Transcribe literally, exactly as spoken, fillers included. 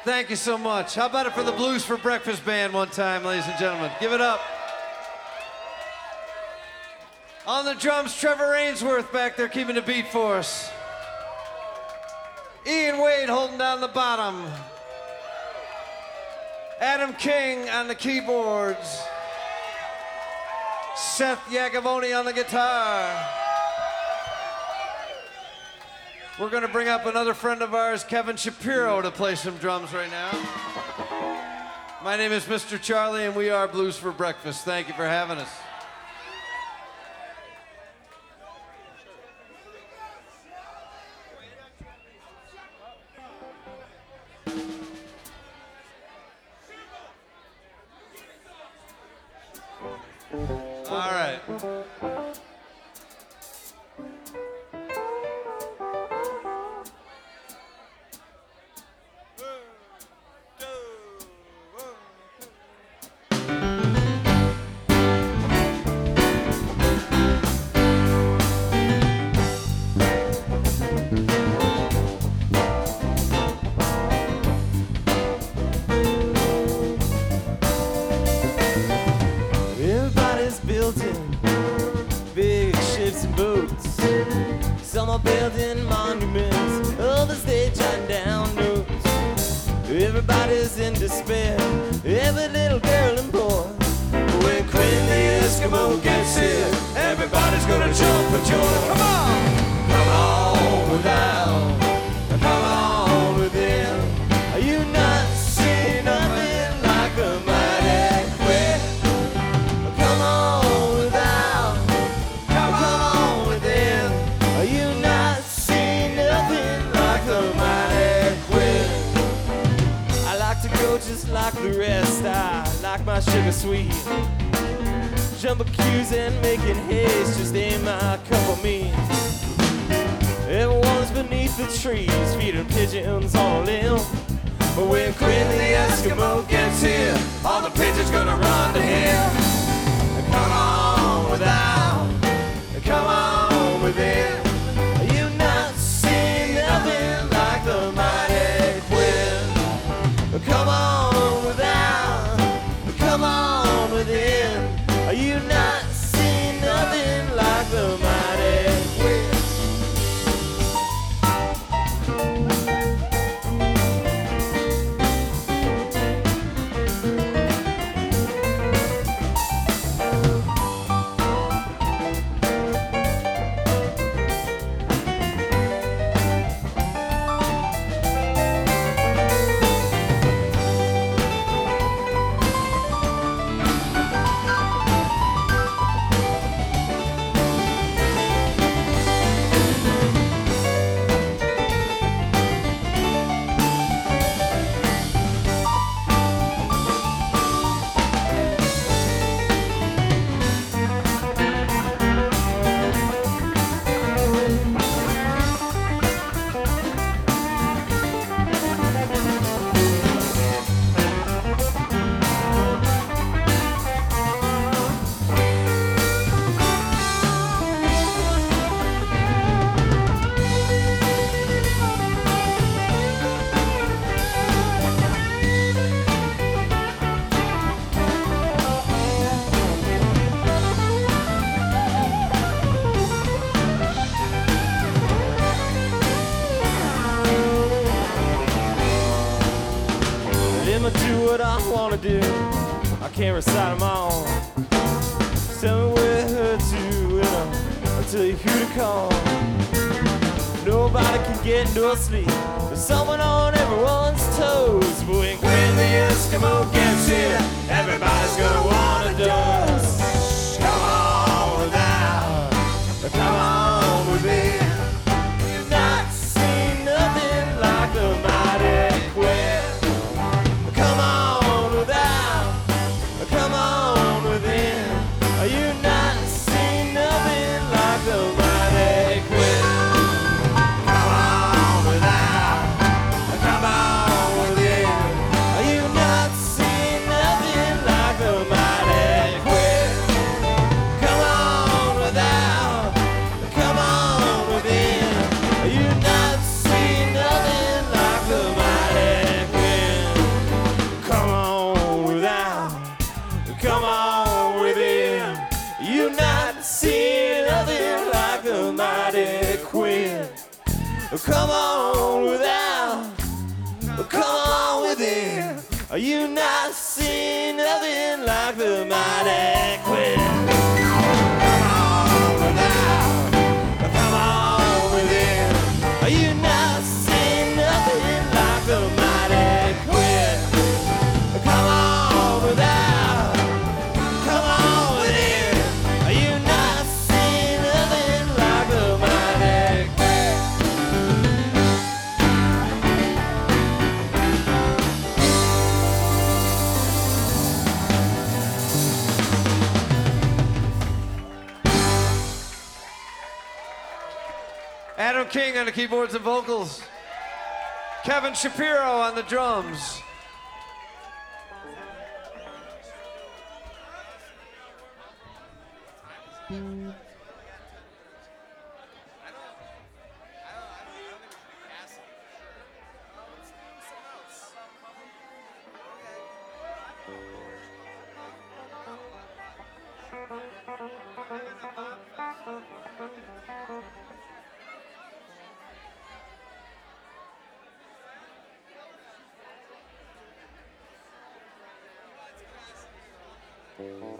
Thank you so much. How about it for the Blues for Breakfast band one time, ladies and gentlemen? Give it up. On the drums, Trevor Ainsworth back there keeping the beat for us. Ian Wade holding down the bottom. Adam King on the keyboards. Seth Iacovone on the guitar. We're going to bring up another friend of ours, Kevin Shapiro, to play some drums right now. My name is Mister Charlie, and we are Blues for Breakfast. Thank you for having us. All right. Big ships and boats. Some are building monuments, others they jot down notes. Everybody's in despair, every little girl and boy. When Quinn the Eskimo gets here, everybody's gonna jump for joy. Come on, come on without, come on within. Are you not seeing nothing like a mighty Quinn? Come on without, come on within. Are you not seeing nothing like the mighty Quinn? I like to go just like the rest. I like my sugar sweet. Jumper cues and making haste just ain't my cup of meat. Everyone's beneath the trees, feeding pigeons on a limb. But when Quinn the Eskimo gets here, all the pigeons gonna run to him. Come on without, come on within. Are you not seeing nothing like the mighty Quinn? Come on without, come on within. Are you not seeing nothing like the mighty Quinn? Let me do what I wanna do. I can't recite them all. Tell me where it hurts you, and I'll, I'll tell you who to call. Nobody can get no sleep. There's someone on everyone's toes. But when Quinn the Eskimo gets here, everybody's gonna wanna dance. Come on without, come on within. You've not seen nothing like the mighty Quinn. Come on without, come on within. Are you not seeing nothing like the mighty Quinn? Come on without, Come on without, come on within. Are you not seeing nothing like the mighty Queen? Come on without, come on within. Are you not seeing nothing like the mighty Queen? Come on without, come on within. Are you not seeing nothing like the mighty Queen? Adam King on the keyboards and vocals. Kevin Shapiro on the drums. Thank you.